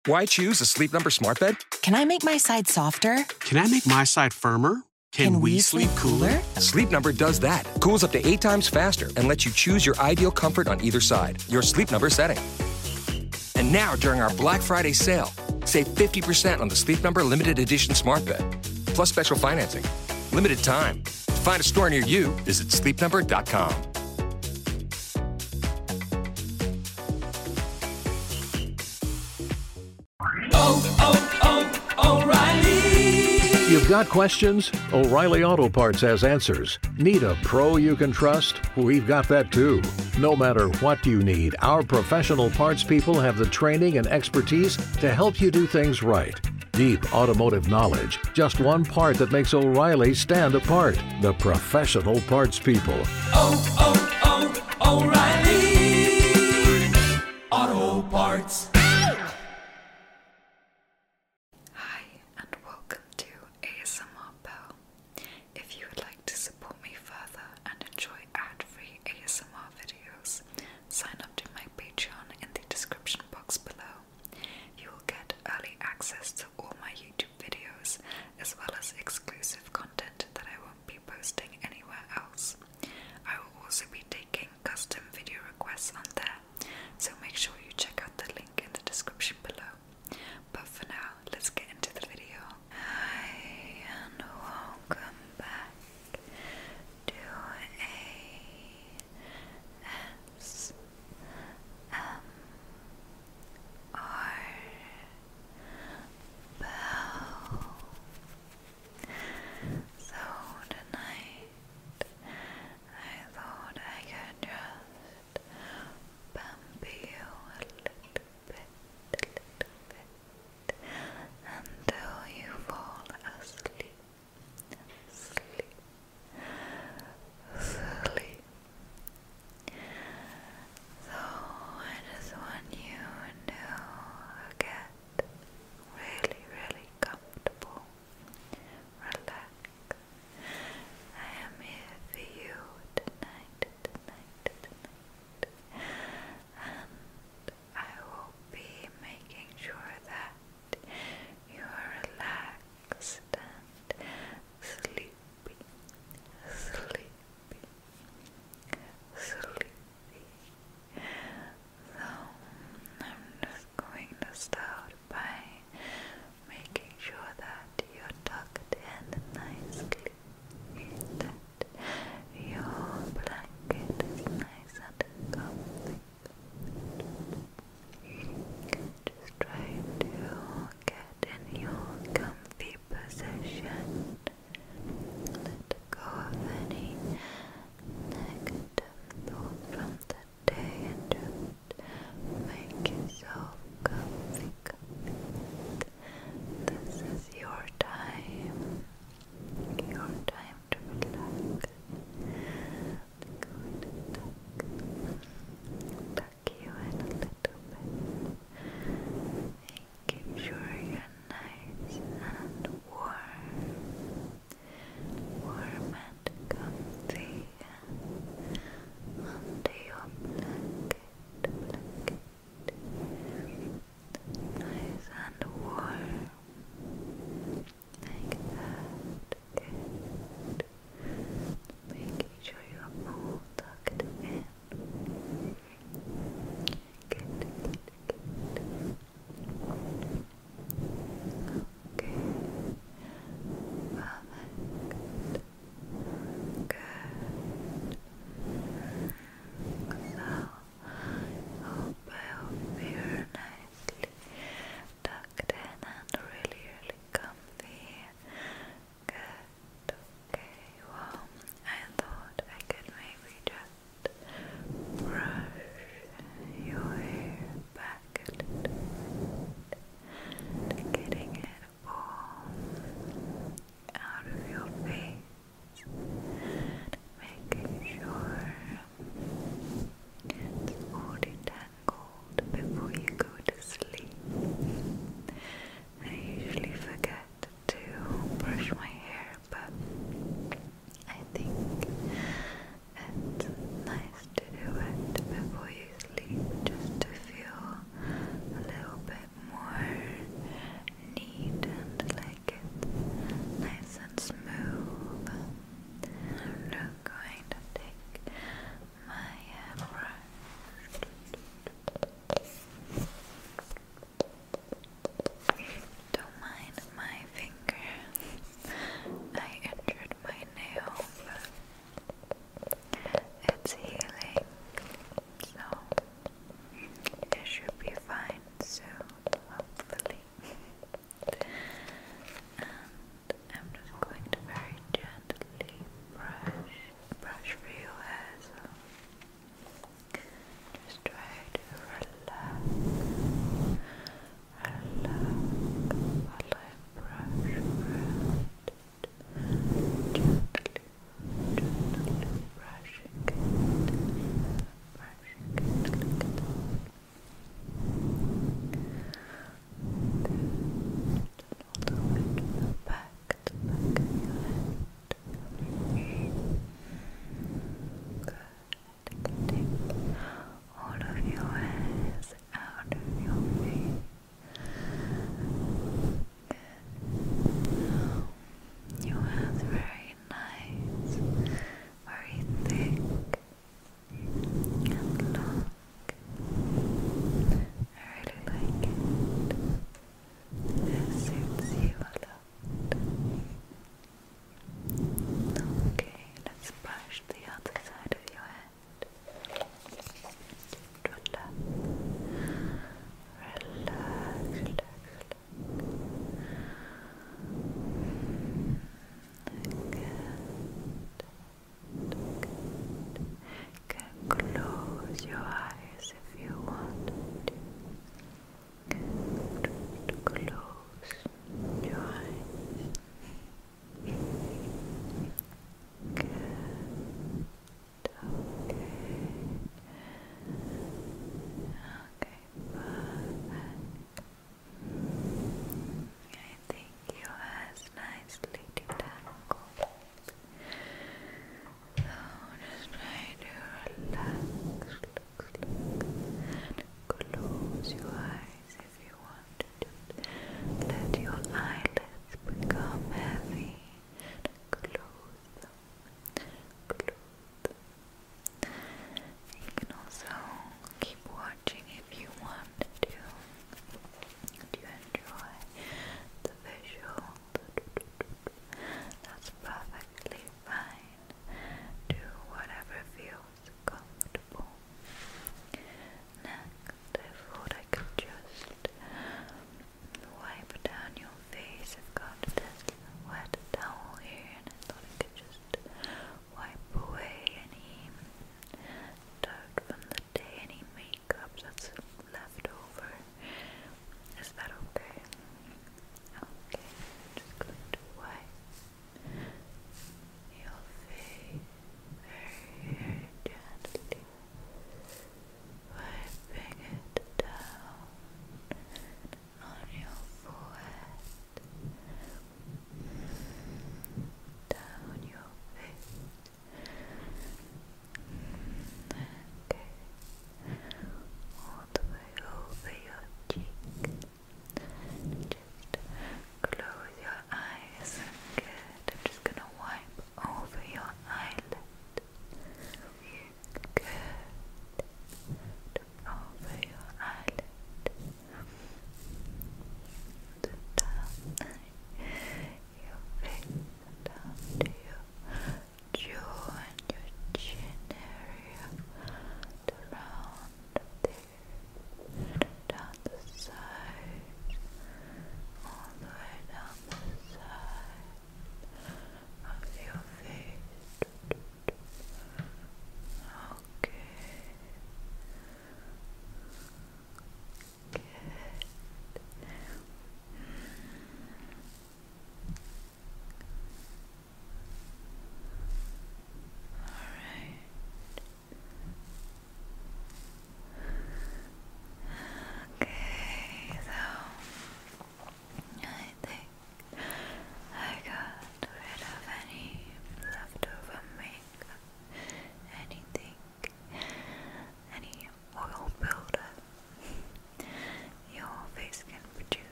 Why choose a Sleep Number smart bed? Can I make my side softer? Can I make my side firmer? Can we sleep cooler? Sleep Number does that. Cools up to 8 times faster and lets you choose your ideal comfort on either side. Your Sleep Number setting. And now, during our Black Friday sale, save 50% on the Sleep Number limited edition smart bed. Plus special financing. Limited time. To find a store near you, visit sleepnumber.com. O'Reilly! You've got questions? O'Reilly Auto Parts has answers. Need a pro you can trust? We've got that too. No matter what you need, our professional parts people have the training and expertise to help you do things right. Deep automotive knowledge, just one part that makes O'Reilly stand apart. The professional parts people. O'Reilly Auto Parts. Hi, and welcome to ASMR Bell. If you would like to support me further and enjoy ad-free ASMR videos, sign up to my Patreon in the description box below. You will get early access to all my YouTube videos, as well as exclusive content that I won't be posting anywhere else. I will also be taking custom video requests on there, so make sure you check out the link in the description below. But for now, let's get into the video. Hi, and welcome back to ASMR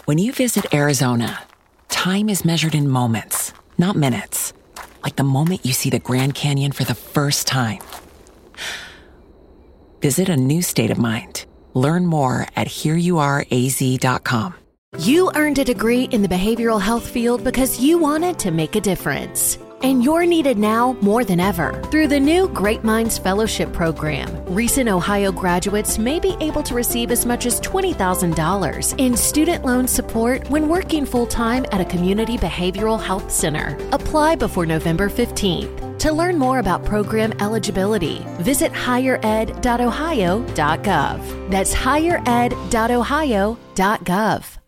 When you visit Arizona, time is measured in moments, not minutes. Like the moment you see the Grand Canyon for the first time. Visit a new state of mind. Learn more at hereyouareaz.com. You earned a degree in the behavioral health field because you wanted to make a difference. And you're needed now more than ever. Through the new Great Minds Fellowship Program, recent Ohio graduates may be able to receive as much as $20,000 in student loan support when working full-time at a community behavioral health center. Apply before November 15th. To learn more about program eligibility, visit highered.ohio.gov. That's highered.ohio.gov.